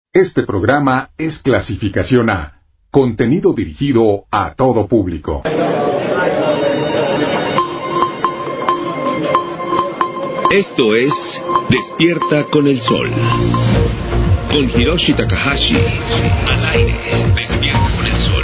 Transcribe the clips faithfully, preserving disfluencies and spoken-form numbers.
Este programa es clasificación A, contenido dirigido a todo público. Esto es Despierta con el Sol, con Hiroshi Takahashi, al aire. Despierta con el Sol.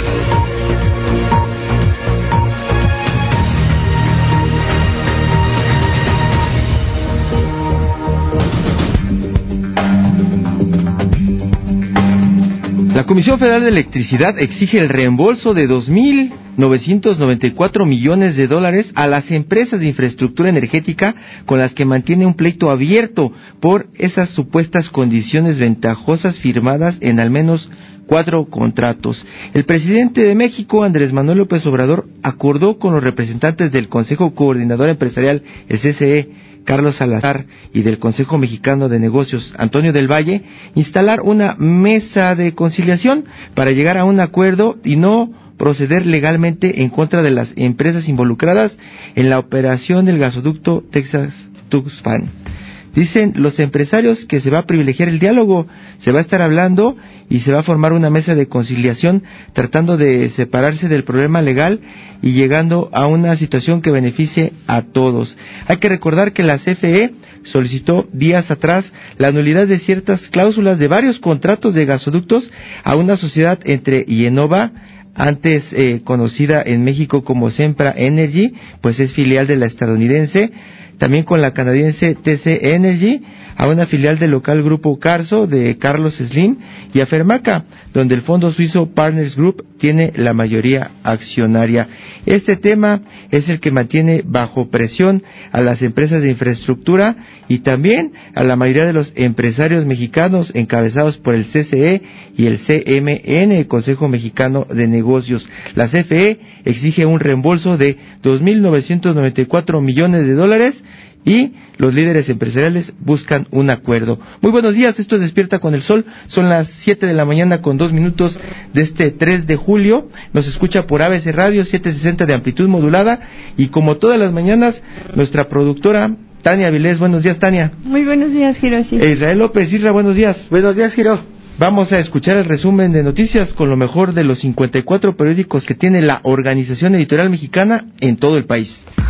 La Comisión Federal de Electricidad exige el reembolso de dos mil novecientos noventa y cuatro millones de dólares a las empresas de infraestructura energética con las que mantiene un pleito abierto por esas supuestas condiciones ventajosas firmadas en al menos cuatro contratos. El presidente de México, Andrés Manuel López Obrador, acordó con los representantes del Consejo Coordinador Empresarial, el C C E, Carlos Salazar, y del Consejo Mexicano de Negocios, Antonio del Valle, instalar una mesa de conciliación para llegar a un acuerdo y no proceder legalmente en contra de las empresas involucradas en la operación del gasoducto Texas-Tuxpan. Dicen los empresarios que se va a privilegiar el diálogo, se va a estar hablando y se va a formar una mesa de conciliación tratando de separarse del problema legal y llegando a una situación que beneficie a todos. Hay que recordar que la C F E solicitó días atrás la nulidad de ciertas cláusulas de varios contratos de gasoductos a una sociedad entre IEnova, antes eh, conocida en México como Sempra Energy, pues es filial de la estadounidense, también con la canadiense T C Energy, a una filial del local grupo Carso de Carlos Slim, y a Fermaca, donde el fondo suizo Partners Group tiene la mayoría accionaria. Este tema es el que mantiene bajo presión a las empresas de infraestructura y también a la mayoría de los empresarios mexicanos encabezados por el C C E y el C M N, el Consejo Mexicano de Negocios. La C F E exige un reembolso de dos mil novecientos noventa y cuatro millones de dólares y los líderes empresariales buscan un acuerdo. Muy buenos días, esto es Despierta con el Sol, son las siete de la mañana con dos minutos de este tres de julio, nos escucha por A B C Radio setecientos sesenta de amplitud modulada y como todas las mañanas, nuestra productora Tania Vilés. Buenos días, Tania. Muy buenos días, Hiroshi. E Israel López. Isra, buenos días. Buenos días, Hiro. Vamos a escuchar el resumen de noticias con lo mejor de los cincuenta y cuatro periódicos que tiene la Organización Editorial Mexicana en todo el país.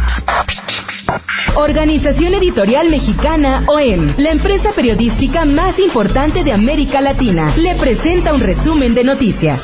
Organización Editorial Mexicana, O E M, la empresa periodística más importante de América Latina, le presenta un resumen de noticias.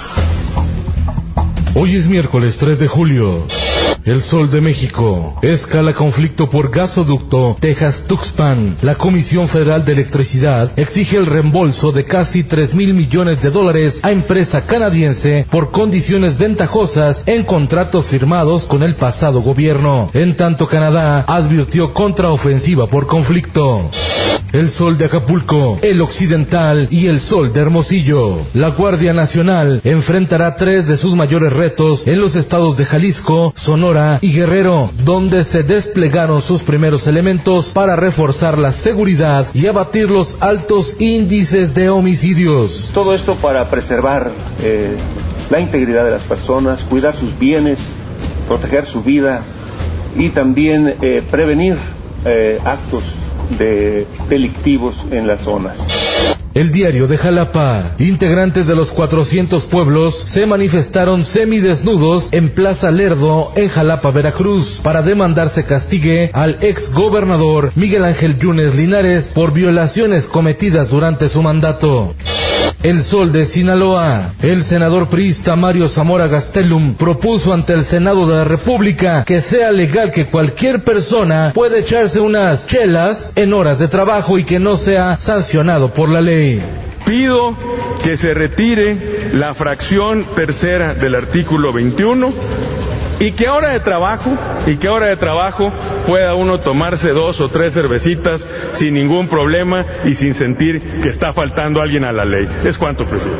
Hoy es miércoles tres de julio. El Sol de México. Escala conflicto por gasoducto Texas-Tuxpan. La Comisión Federal de Electricidad exige el reembolso de casi tres mil millones de dólares a empresa canadiense por condiciones ventajosas en contratos firmados con el pasado gobierno. En tanto, Canadá advirtió contraofensiva por conflicto. El Sol de Acapulco, el Occidental y el Sol de Hermosillo. La Guardia Nacional enfrentará tres de sus mayores retos en los estados de Jalisco, Sonora y Guerrero, donde se desplegaron sus primeros elementos para reforzar la seguridad y abatir los altos índices de homicidios. Todo esto para preservar eh, la integridad de las personas, cuidar sus bienes, proteger su vida y también eh, prevenir eh, actos de delictivos en las zonas. El Diario de Jalapa. Integrantes de los cuatrocientos pueblos se manifestaron semidesnudos en Plaza Lerdo, en Jalapa, Veracruz, para demandar se castigue al ex gobernador Miguel Ángel Yunes Linares por violaciones cometidas durante su mandato. El Sol de Sinaloa. El senador priista Mario Zamora Gastelum propuso ante el Senado de la República que sea legal que cualquier persona pueda echarse unas chelas en horas de trabajo y que no sea sancionado por la ley. Pido que se retire la fracción tercera del artículo veintiuno y que a hora de trabajo, y que a hora de trabajo pueda uno tomarse dos o tres cervecitas sin ningún problema y sin sentir que está faltando alguien a la ley. Es cuanto, presidente.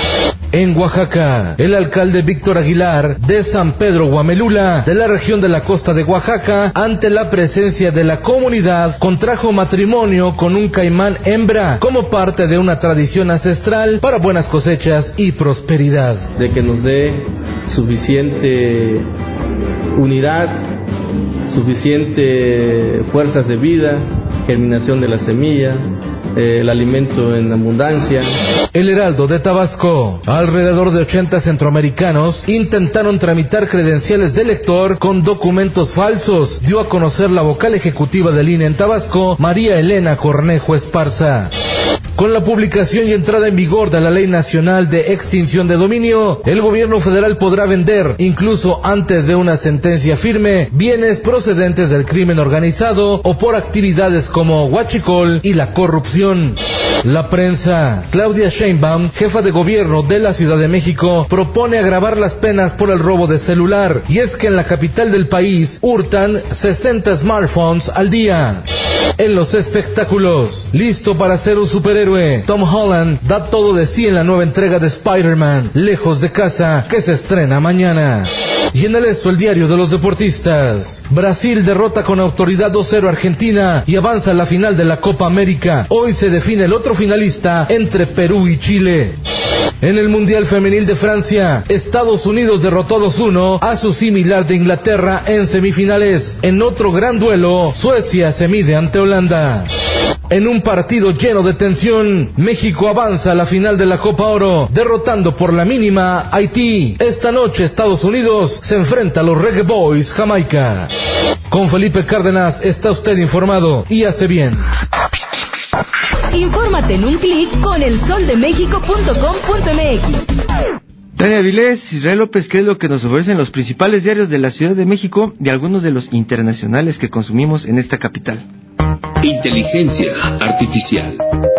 En Oaxaca, el alcalde Víctor Aguilar de San Pedro Guamelula, de la región de la costa de Oaxaca, ante la presencia de la comunidad, contrajo matrimonio con un caimán hembra, como parte de una tradición ancestral para buenas cosechas y prosperidad. De que nos dé suficiente unidad, suficiente fuerzas de vida, germinación de la semilla, eh, el alimento en abundancia. El Heraldo de Tabasco. Alrededor de ochenta centroamericanos intentaron tramitar credenciales de lector con documentos falsos, dio a conocer la vocal ejecutiva del I N E en Tabasco, María Elena Cornejo Esparza. Con la publicación y entrada en vigor de la Ley Nacional de Extinción de Dominio, el gobierno federal podrá vender, incluso antes de una sentencia firme, bienes procedentes del crimen organizado o por actividades como huachicol y la corrupción. La prensa. Claudia Sheinbaum, jefa de gobierno de la Ciudad de México, propone agravar las penas por el robo de celular, y es que en la capital del país hurtan sesenta smartphones al día. En los espectáculos, listo para ser un superhéroe, Tom Holland da todo de sí en la nueva entrega de Spider-Man, Lejos de Casa, que se estrena mañana. Y en el Esto, el diario de los deportistas. Brasil derrota con autoridad dos cero a Argentina y avanza a la final de la Copa América. Hoy se define el otro finalista entre Perú y Chile. En el Mundial Femenil de Francia, Estados Unidos derrotó dos uno a su similar de Inglaterra en semifinales. En otro gran duelo, Suecia se mide ante Holanda. En un partido lleno de tensión, México avanza a la final de la Copa Oro, derrotando por la mínima a Haití. Esta noche Estados Unidos se enfrenta a los Reggae Boys Jamaica. Con Felipe Cárdenas está usted informado y hace bien. Infórmate en un clic con el sol de méxico punto com punto m x. Tania Vilés, Israel López, ¿qué es lo que nos ofrecen los principales diarios de la Ciudad de México y algunos de los internacionales que consumimos en esta capital? Inteligencia artificial.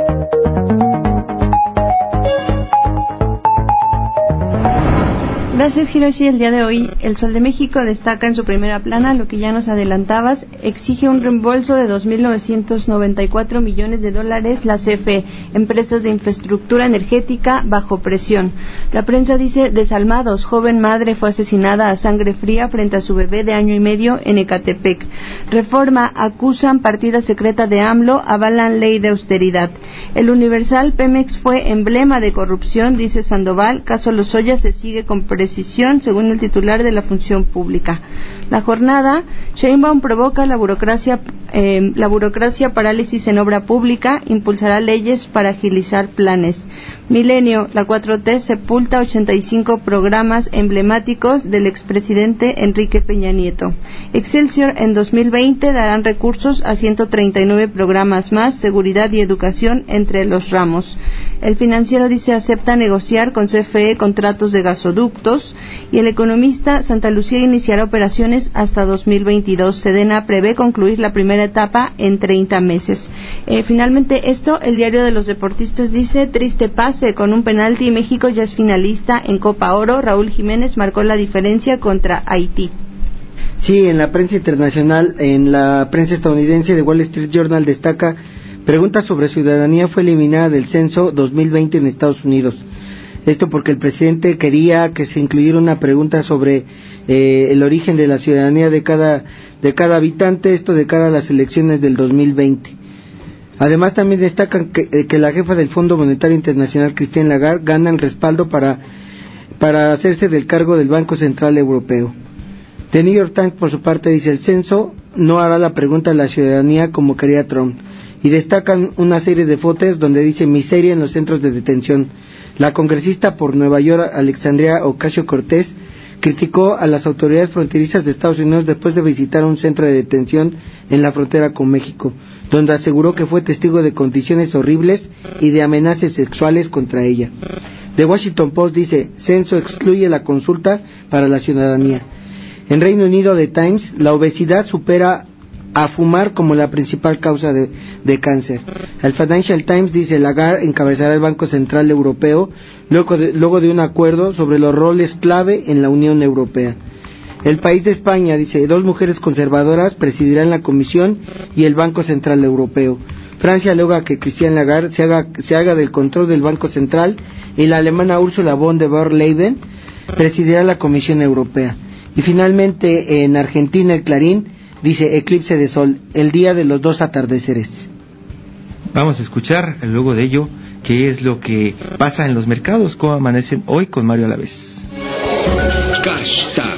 Gracias, Hiroshi. El día de hoy, El Sol de México destaca en su primera plana lo que ya nos adelantabas. Exige un reembolso de dos mil novecientos noventa y cuatro millones de dólares la C F E, empresas de infraestructura energética bajo presión. La prensa dice: desalmados, joven madre fue asesinada a sangre fría frente a su bebé de año y medio en Ecatepec. Reforma, acusan partida secreta de AMLO, avalan ley de austeridad. El Universal, Pemex fue emblema de corrupción, dice Sandoval. Caso Lozoya se sigue con presión Precisión, según el titular de la Función Pública. La Jornada, Sheinbaum provoca la burocracia, eh, la burocracia parálisis en obra pública, impulsará leyes para agilizar planes. Milenio, la cuatro T sepulta ochenta y cinco programas emblemáticos del expresidente Enrique Peña Nieto. Excelsior, en dos mil veinte darán recursos a ciento treinta y nueve programas más, seguridad y educación entre los ramos. El Financiero dice: acepta negociar con C F E contratos de gasoductos. Y El Economista, Santa Lucía iniciará operaciones hasta dos mil veintidós. Sedena prevé concluir la primera etapa en treinta meses. Eh, finalmente esto, el diario de los deportistas dice: triste pase, con un penalti México ya es finalista en Copa Oro. Raúl Jiménez marcó la diferencia contra Haití. Sí, en la prensa internacional, en la prensa estadounidense, The Wall Street Journal destaca: pregunta sobre ciudadanía fue eliminada del censo dos mil veinte en Estados Unidos. Esto porque el presidente quería que se incluyera una pregunta sobre eh, el origen de la ciudadanía de cada de cada habitante, esto de cara a las elecciones del dos mil veinte. Además, también destacan que, eh, que la jefa del Fondo Monetario Internacional, Christine Lagarde, gana el respaldo para para hacerse del cargo del Banco Central Europeo. The New York Times, por su parte, dice: el censo no hará la pregunta a la ciudadanía como quería Trump. Y destacan una serie de fotos donde dice: miseria en los centros de detención. La congresista por Nueva York, Alexandria Ocasio-Cortez, criticó a las autoridades fronterizas de Estados Unidos después de visitar un centro de detención en la frontera con México, donde aseguró que fue testigo de condiciones horribles y de amenazas sexuales contra ella. The Washington Post dice: censo excluye la consulta para la ciudadanía. En Reino Unido, The Times, la obesidad supera a fumar como la principal causa de, de cáncer. El Financial Times dice: Lagarde encabezará el Banco Central Europeo luego de, luego de un acuerdo sobre los roles clave en la Unión Europea. El País de España dice: dos mujeres conservadoras presidirán la Comisión y el Banco Central Europeo. Francia alega que Christine Lagarde se haga, se haga del control del Banco Central, y la alemana Ursula von der Leyen presidirá la Comisión Europea. Y finalmente, en Argentina, el Clarín dice: eclipse de sol, el día de los dos atardeceres. Vamos a escuchar luego de ello qué es lo que pasa en los mercados, cómo amanecen hoy con Mario Alavés. Hashtag.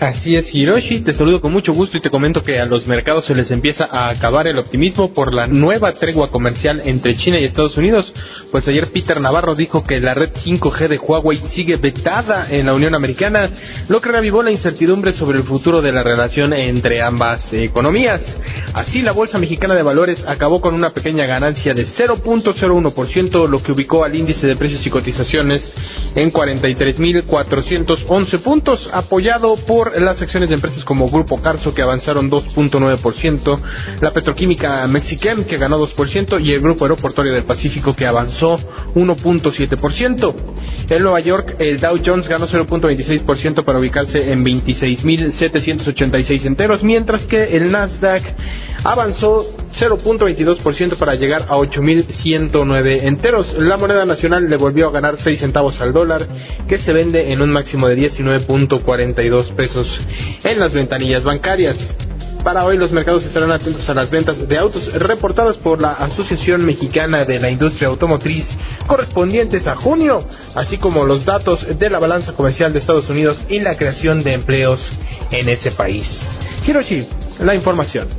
Así es, Hiroshi, te saludo con mucho gusto y te comento que a los mercados se les empieza a acabar el optimismo por la nueva tregua comercial entre China y Estados Unidos. Pues ayer Peter Navarro dijo que la red cinco G de Huawei sigue vetada en la Unión Americana, lo que reavivó la incertidumbre sobre el futuro de la relación entre ambas economías. Así, la Bolsa Mexicana de Valores acabó con una pequeña ganancia de cero punto cero uno por ciento, lo que ubicó al índice de precios y cotizaciones en cuarenta y tres mil cuatrocientos once puntos, apoyado por las acciones de empresas como Grupo Carso, que avanzaron dos punto nueve por ciento, la petroquímica Mexichem, que ganó dos por ciento, y el Grupo Aeroportuario del Pacífico, que avanzó uno punto siete por ciento. En Nueva York, el Dow Jones ganó cero punto veintiséis por ciento para ubicarse en veintiséis mil setecientos ochenta y seis enteros, mientras que el Nasdaq avanzó cero punto veintidós por ciento para llegar a ocho mil ciento nueve enteros. La moneda nacional le volvió a ganar seis centavos al dólar, que se vende en un máximo de diecinueve punto cuarenta y dos pesos en las ventanillas bancarias. Para hoy los mercados estarán atentos a las ventas de autos reportadas por la Asociación Mexicana de la Industria Automotriz correspondientes a junio, así como los datos de la balanza comercial de Estados Unidos y la creación de empleos en ese país. Hiroshi, la información.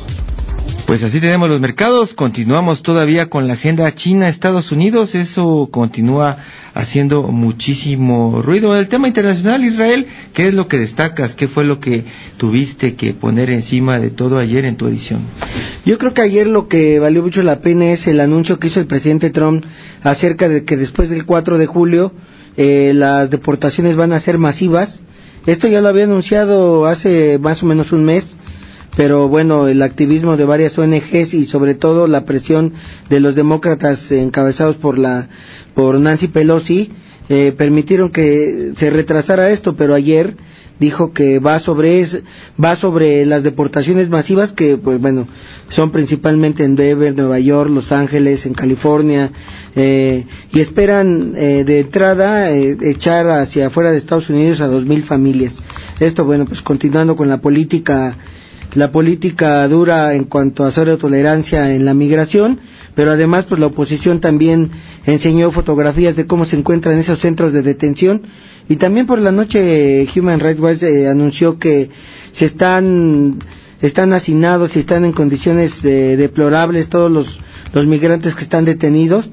Pues así tenemos los mercados. Continuamos todavía con la agenda China-Estados Unidos. Eso continúa haciendo muchísimo ruido. El tema internacional, Israel, ¿qué es lo que destacas? ¿Qué fue lo que tuviste que poner encima de todo ayer en tu edición? Yo creo que ayer lo que valió mucho la pena es el anuncio que hizo el presidente Trump acerca de que después del cuatro de julio eh, las deportaciones van a ser masivas. Esto ya lo había anunciado hace más o menos un mes, pero bueno, el activismo de varias O N Ges y sobre todo la presión de los demócratas encabezados por la por Nancy Pelosi eh, permitieron que se retrasara esto, pero ayer dijo que va sobre va sobre las deportaciones masivas que pues bueno son principalmente en Denver, Nueva York, Los Ángeles, en California eh, y esperan eh, de entrada eh, echar hacia afuera de Estados Unidos a dos mil familias. Esto bueno pues continuando con la política la política dura en cuanto a cero tolerancia en la migración, pero además pues la oposición también enseñó fotografías de cómo se encuentran esos centros de detención, y también por la noche Human Rights Watch eh, anunció que se están están hacinados y están en condiciones de, deplorables todos los los migrantes que están detenidos.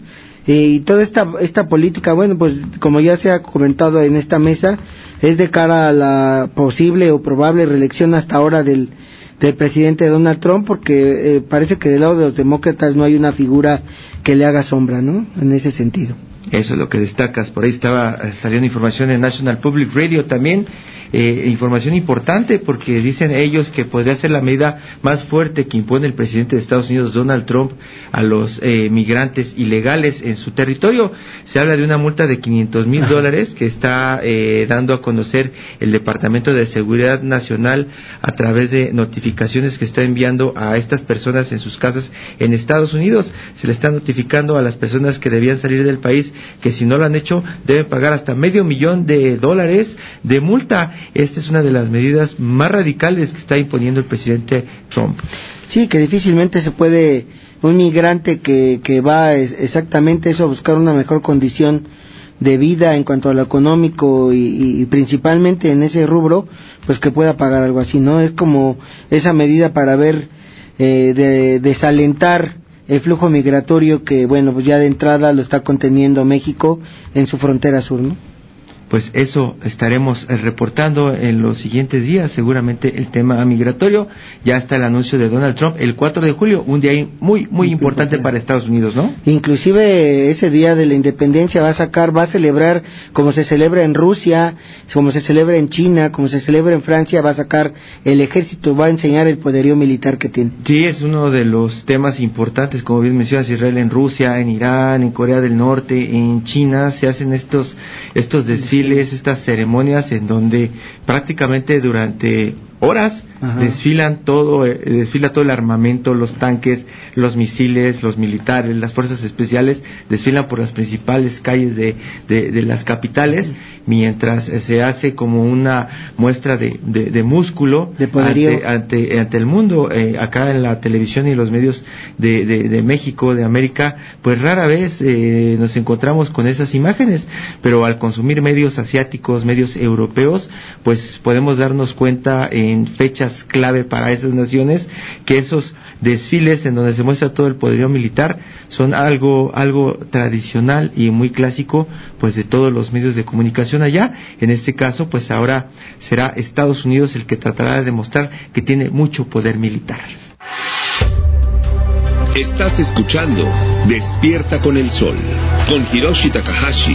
Y toda esta esta política, bueno, pues como ya se ha comentado en esta mesa, es de cara a la posible o probable reelección hasta ahora del del presidente Donald Trump, porque eh, parece que del lado de los demócratas no hay una figura que le haga sombra, ¿no? En ese sentido. Eso es lo que destacas. Por ahí estaba saliendo información en National Public Radio también, eh, información importante, porque dicen ellos que podría ser la medida más fuerte que impone el presidente de Estados Unidos, Donald Trump, a los eh, migrantes ilegales en su territorio. Se habla de una multa de quinientos mil dólares que está eh, dando a conocer el Departamento de Seguridad Nacional a través de notificaciones que está enviando a estas personas en sus casas en Estados Unidos. Se le está notificando a las personas que debían salir del país que si no lo han hecho deben pagar hasta medio millón de dólares de multa. Esta es una de las medidas más radicales que está imponiendo el presidente Trump. Sí, que difícilmente se puede un migrante que, que va exactamente eso, a buscar una mejor condición de vida en cuanto a lo económico y, y principalmente en ese rubro, pues que pueda pagar algo así, ¿no? Es como esa medida para ver, eh, de desalentar el flujo migratorio que, bueno, pues ya de entrada lo está conteniendo México en su frontera sur, ¿no? Pues eso estaremos reportando en los siguientes días, seguramente el tema migratorio. Ya está el anuncio de Donald Trump el cuatro de julio, un día muy muy importante para Estados Unidos, ¿no? Inclusive ese día de la independencia va a sacar, va a celebrar como se celebra en Rusia, como se celebra en China, como se celebra en Francia, va a sacar el ejército, va a enseñar el poderío militar que tiene. Sí, es uno de los temas importantes, como bien mencionas, Israel, en Rusia, en Irán, en Corea del Norte, en China, se hacen estos estos desfiles, estas ceremonias en donde prácticamente durante horas, Ajá. desfilan todo, eh, desfila todo el armamento, los tanques, los misiles, los militares, las fuerzas especiales, desfilan por las principales calles de, de, de las capitales, mientras eh, se hace como una muestra de, de, de músculo de poderío ante, ante, ante el mundo. Eh, acá en la televisión y los medios de, de, de México, de América, pues rara vez eh, nos encontramos con esas imágenes, pero al consumir medios asiáticos, medios europeos, pues podemos darnos cuenta en fechas clave para esas naciones que esos desfiles en donde se muestra todo el poderío militar son algo algo tradicional y muy clásico pues de todos los medios de comunicación allá. En este caso pues ahora será Estados Unidos el que tratará de demostrar que tiene mucho poder militar. Estás escuchando Despierta con el Sol con Hiroshi Takahashi.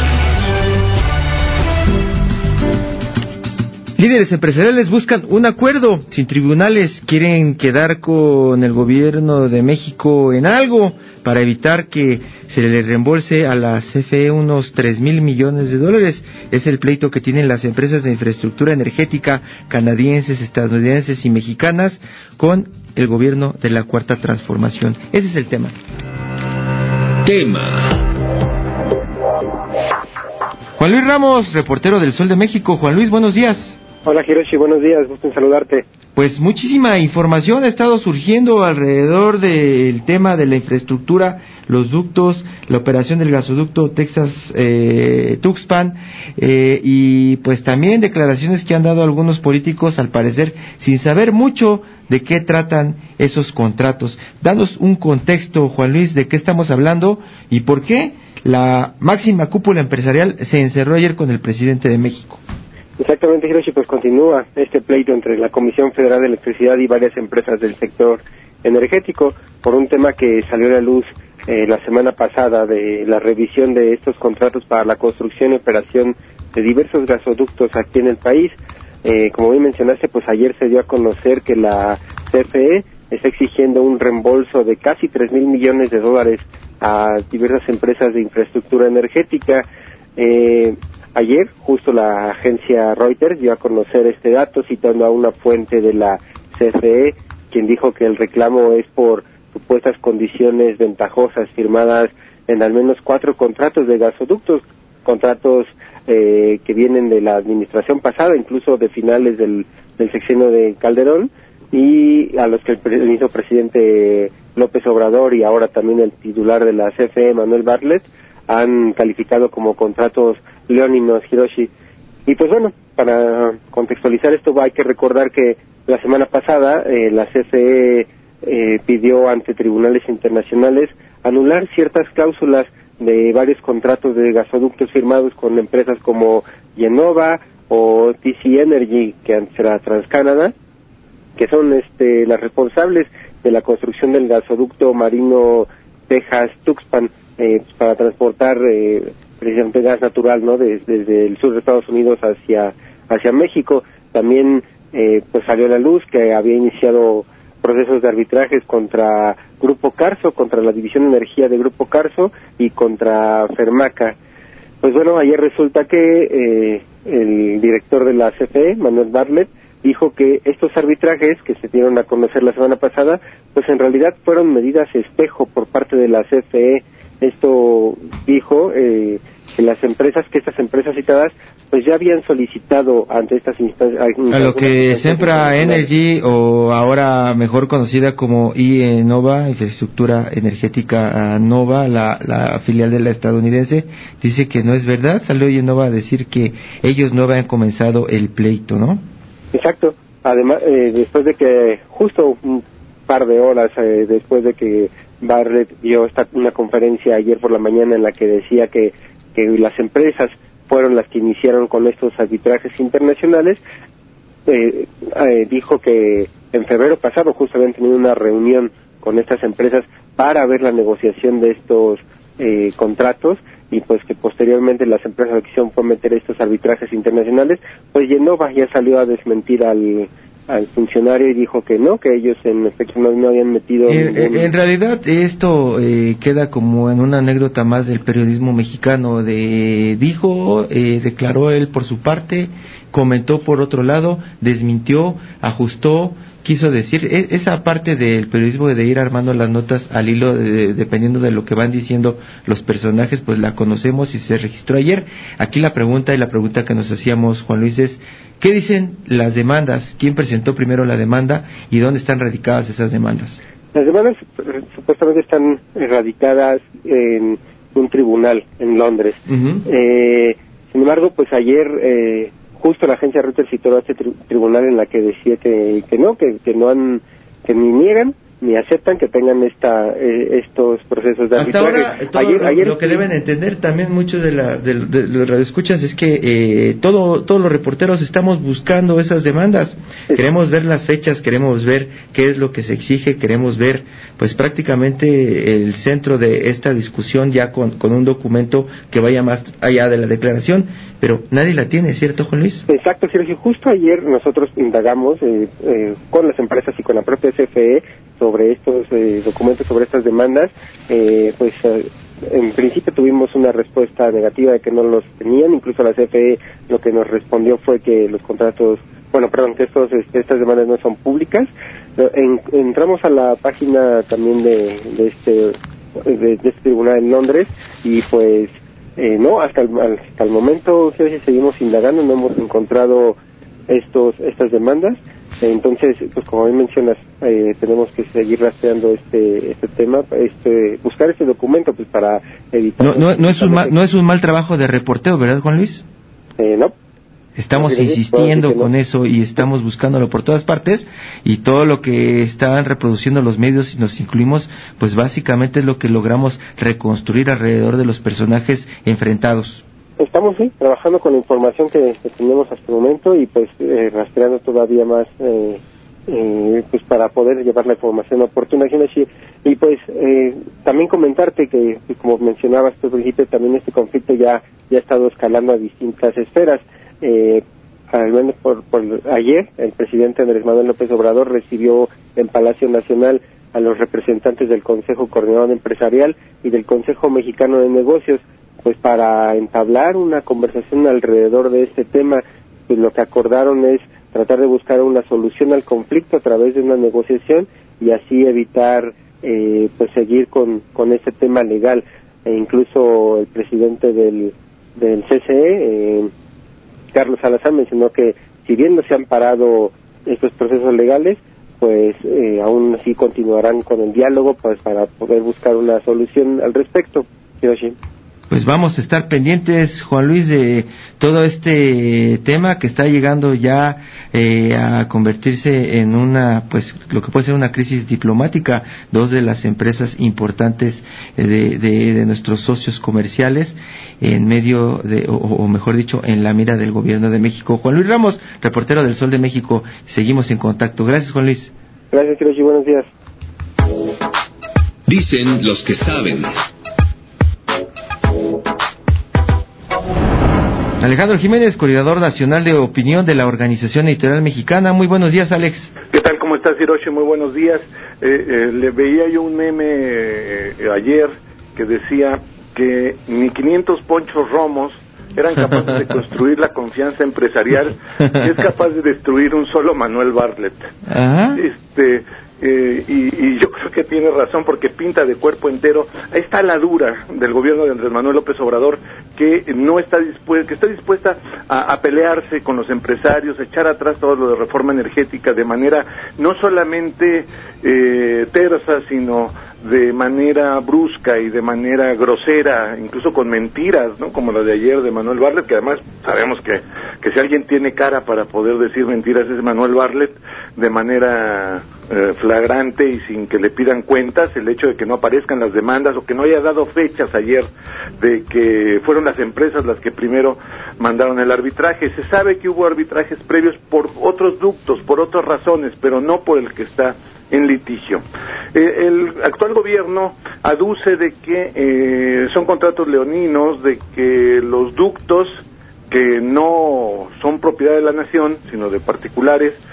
Líderes empresariales buscan un acuerdo sin tribunales, quieren quedar con el gobierno de México en algo para evitar que se le reembolse a la C F E unos tres mil millones de dólares. Es el pleito que tienen las empresas de infraestructura energética canadienses, estadounidenses y mexicanas con el gobierno de la Cuarta Transformación. Ese es el tema. Tema. Juan Luis Ramos, reportero del Sol de México. Juan Luis, buenos días. Hola Hiroshi, buenos días, gusto en saludarte. Pues muchísima información ha estado surgiendo alrededor del tema de la infraestructura, los ductos, la operación del gasoducto Texas eh, Tuxpan eh, y pues también declaraciones que han dado algunos políticos al parecer sin saber mucho de qué tratan esos contratos. Danos un contexto, Juan Luis, de qué estamos hablando y por qué la máxima cúpula empresarial se encerró ayer con el presidente de México. Exactamente, Hiroshi, pues continúa este pleito entre la Comisión Federal de Electricidad y varias empresas del sector energético por un tema que salió a la luz eh, la semana pasada de la revisión de estos contratos para la construcción y operación de diversos gasoductos aquí en el país. Eh, como bien mencionaste, pues ayer se dio a conocer que la C F E está exigiendo un reembolso de casi tres mil millones de dólares a diversas empresas de infraestructura energética. Eh, Ayer, justo la agencia Reuters dio a conocer este dato citando a una fuente de la C F E, quien dijo que el reclamo es por supuestas condiciones ventajosas firmadas en al menos cuatro contratos de gasoductos, contratos eh, que vienen de la administración pasada, incluso de finales del, del sexenio de Calderón, y a los que el mismo presidente López Obrador y ahora también el titular de la C F E, Manuel Bartlett, han calificado como contratos leoninos, Hiroshi. Y pues bueno, para contextualizar esto hay que recordar que la semana pasada eh, la C F E eh, pidió ante tribunales internacionales anular ciertas cláusulas de varios contratos de gasoductos firmados con empresas como Yenova o T C Energy, que antes era TransCanada, que son este las responsables de la construcción del gasoducto marino Texas Tuxpan, eh, pues para transportar eh, precisamente gas natural, ¿no? Desde, desde el sur de Estados Unidos hacia hacia México. También eh, pues salió a la luz que había iniciado procesos de arbitrajes contra Grupo Carso, contra la División de Energía de Grupo Carso y contra Fermaca. Pues bueno, ayer resulta que eh, el director de la C F E, Manuel Bartlett, dijo que estos arbitrajes que se dieron a conocer la semana pasada, pues en realidad fueron medidas espejo por parte de la C F E. Esto dijo eh, que las empresas, que estas empresas citadas, pues ya habían solicitado ante estas instancias... A lo que Sempra Energy, o ahora mejor conocida como IEnova, Infraestructura Energética Nova, la, la filial de la estadounidense, dice que no es verdad. Salió IEnova a decir que ellos no habían comenzado el pleito, ¿no? Exacto. Además, eh, después de que, justo un par de horas eh, después de que Bartlett dio esta, una conferencia ayer por la mañana en la que decía que, que las empresas fueron las que iniciaron con estos arbitrajes internacionales, eh, eh, dijo que en febrero pasado justo habían tenido una reunión con estas empresas para ver la negociación de estos eh, contratos, y pues que posteriormente las empresas lo que hicieron fue meter estos arbitrajes internacionales. Pues Yenova ya salió a desmentir al al funcionario y dijo que no, que ellos en efecto no, no habían metido... En, ningún... en realidad esto eh, queda como en una anécdota más del periodismo mexicano, de dijo, eh, declaró él por su parte, comentó por otro lado, desmintió, ajustó, quiso decir, e- esa parte del periodismo de ir armando las notas al hilo, de, dependiendo de lo que van diciendo los personajes, pues la conocemos y se registró ayer. Aquí la pregunta y la pregunta que nos hacíamos, Juan Luis, es ¿qué dicen las demandas? ¿Quién presentó primero la demanda y dónde están radicadas esas demandas? Las demandas supuestamente están radicadas en un tribunal en Londres. Uh-huh. Eh, sin embargo, pues ayer eh, justo la agencia Reuters citó a este tri- tribunal en la que decía que, que no, que, que no han, que ni niegan ni aceptan que tengan esta eh, estos procesos de hasta arbitraje. Ahora, todo ayer, lo, ayer lo que deben entender también muchos de, la, de, de los radioescuchas es que eh, todo, todos los reporteros estamos buscando esas demandas. Sí. Queremos ver las fechas, queremos ver qué es lo que se exige, queremos ver pues prácticamente el centro de esta discusión ya con, con un documento que vaya más allá de la declaración, pero nadie la tiene, ¿cierto, Juan Luis? Exacto, Sergio. Justo ayer nosotros indagamos eh, eh, con las empresas y con la propia C F E sobre estos eh, documentos, sobre estas demandas. Eh, pues eh, en principio tuvimos una respuesta negativa de que no los tenían. Incluso la C F E lo que nos respondió fue que los contratos, bueno, perdón, que estos estas demandas no son públicas. En, entramos a la página también de, de este de, de este tribunal en Londres y pues Eh, no, hasta el, hasta el momento seguimos indagando, no hemos encontrado estos estas demandas. Entonces, pues como bien mencionas, eh, tenemos que seguir rastreando este este tema, este buscar este documento, pues para evitar. No, no, no es un mal, no es un mal trabajo de reporteo, ¿verdad, Juan Luis? Eh, no. Estamos no, insistiendo no. con eso y estamos buscándolo por todas partes, y todo lo que están reproduciendo los medios y nos incluimos, pues básicamente es lo que logramos reconstruir alrededor de los personajes enfrentados. Estamos sí trabajando con la información que, que tenemos hasta el momento y pues eh, rastreando todavía más eh, eh, pues para poder llevar la información oportuna. Y pues eh, también comentarte que, como mencionabas tú, Brigitte, también este conflicto ya ya ha estado escalando a distintas esferas. Eh, al menos por, por ayer el presidente Andrés Manuel López Obrador recibió en Palacio Nacional a los representantes del Consejo Coordinador Empresarial y del Consejo Mexicano de Negocios, pues para entablar una conversación alrededor de este tema. Pues lo que acordaron es tratar de buscar una solución al conflicto a través de una negociación y así evitar eh, pues seguir con con este tema legal. E incluso el presidente del del C C E, eh, Carlos Salazar, mencionó que si bien no se han parado estos procesos legales, pues eh, aún así continuarán con el diálogo pues para poder buscar una solución al respecto. Hiroshi. Pues vamos a estar pendientes, Juan Luis, de todo este tema que está llegando ya eh, a convertirse en una, pues lo que puede ser una crisis diplomática. Dos de las empresas importantes de, de, de nuestros socios comerciales en medio de, o, o mejor dicho, en la mira del gobierno de México. Juan Luis Ramos, reportero del Sol de México, seguimos en contacto. Gracias, Juan Luis. Gracias, Hiroshi, buenos días. Dicen los que saben. Alejandro Jiménez, coordinador nacional de opinión de la Organización Editorial Mexicana. Muy buenos días, Alex. ¿Qué tal? ¿Cómo estás, Hiroshi? Muy buenos días. Eh, eh, le veía yo un meme eh, ayer que decía que ni quinientos ponchos romos eran capaces de construir la confianza empresarial y es capaz de destruir un solo Manuel Bartlett. Ajá. Este... Eh, y, y yo creo que tiene razón porque pinta de cuerpo entero. Ahí está la dura del gobierno de Andrés Manuel López Obrador, que no está dispuesta, que está dispuesta a, a pelearse con los empresarios, a echar atrás todo lo de reforma energética de manera no solamente eh, tersa, sino de manera brusca y de manera grosera, incluso con mentiras, ¿no? Como la de ayer de Manuel Bartlett, que además sabemos que, que si alguien tiene cara para poder decir mentiras es Manuel Bartlett, de manera eh, flagrante y sin que le pidan cuentas. El hecho de que no aparezcan las demandas o que no haya dado fechas ayer de que fueron las empresas las que primero mandaron el arbitraje. Se sabe que hubo arbitrajes previos por otros ductos, por otras razones, pero no por el que está en litigio. Eh, el actual gobierno aduce de que eh, son contratos leoninos, de que los ductos que no son propiedad de la nación, sino de particulares,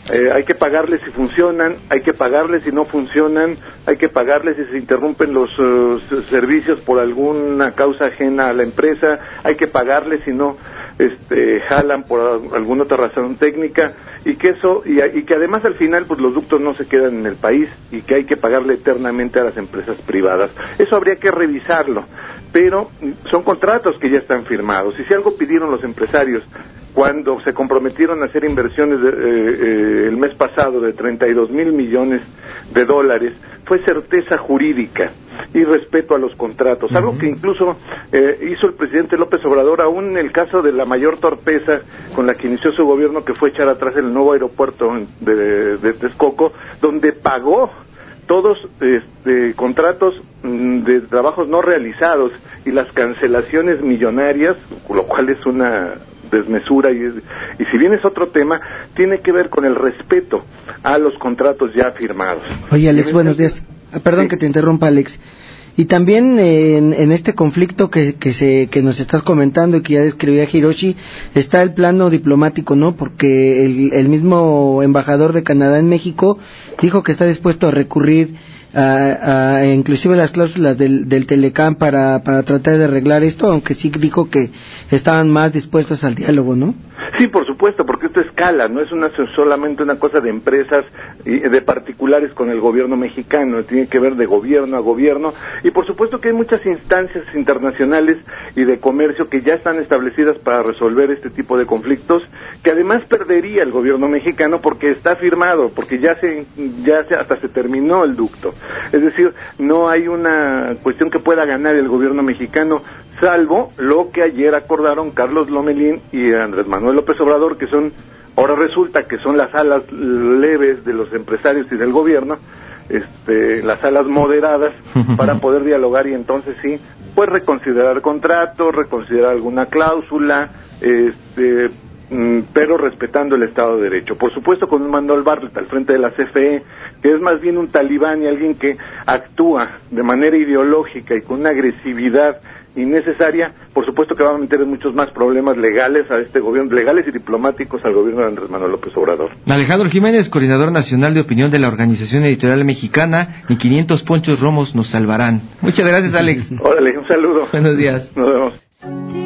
Eh, hay que pagarles si funcionan, hay que pagarles si no funcionan, hay que pagarles si se interrumpen los uh, servicios por alguna causa ajena a la empresa, hay que pagarles si no este, jalan por alguna otra razón técnica, y que eso y, y que además al final pues los ductos no se quedan en el país y que hay que pagarle eternamente a las empresas privadas. Eso habría que revisarlo, pero son contratos que ya están firmados, y si algo pidieron los empresarios cuando se comprometieron a hacer inversiones de, eh, eh, el mes pasado de treinta y dos mil millones de dólares, fue certeza jurídica y respeto a los contratos, uh-huh. algo que incluso eh, hizo el presidente López Obrador, aún en el caso de la mayor torpeza con la que inició su gobierno, que fue echar atrás el nuevo aeropuerto de, de Texcoco, donde pagó todos este, contratos de trabajos no realizados y las cancelaciones millonarias, lo cual es una desmesura, y, y si bien es otro tema, tiene que ver con el respeto a los contratos ya firmados. Oye, Alex, buenos días. Perdón sí. que te interrumpa, Alex. Y también eh, en, en este conflicto que, que, se, que nos estás comentando y que ya describía Hiroshi, está el plano diplomático, ¿no? Porque el, el mismo embajador de Canadá en México dijo que está dispuesto a recurrir a, a inclusive las cláusulas del, del Telecam para, para tratar de arreglar esto, aunque sí dijo que estaban más dispuestos al diálogo, ¿no? Sí, por supuesto, porque esto escala, no es una solamente una cosa de empresas y de particulares con el gobierno mexicano, tiene que ver de gobierno a gobierno, y por supuesto que hay muchas instancias internacionales y de comercio que ya están establecidas para resolver este tipo de conflictos, que además perdería el gobierno mexicano porque está firmado, porque ya se ya se, hasta se terminó el ducto. Es decir, no hay una cuestión que pueda ganar el gobierno mexicano, salvo lo que ayer acordaron Carlos Lomelín y Andrés Manuel López Obrador, que son, ahora resulta que son las alas leves de los empresarios y del gobierno, este, las alas moderadas, para poder dialogar y entonces sí, pues reconsiderar contratos, reconsiderar alguna cláusula, este, pero respetando el Estado de Derecho. Por supuesto, con un Manuel Bartlett al frente de la C F E, que es más bien un talibán y alguien que actúa de manera ideológica y con una agresividad innecesaria, por supuesto que va a meter muchos más problemas legales a este gobierno, legales y diplomáticos al gobierno de Andrés Manuel López Obrador. Alejandro Jiménez, coordinador nacional de opinión de la Organización Editorial Mexicana, y quinientos ponchos romos nos salvarán. Muchas gracias, Alex. Órale, un saludo. Buenos días. Nos vemos.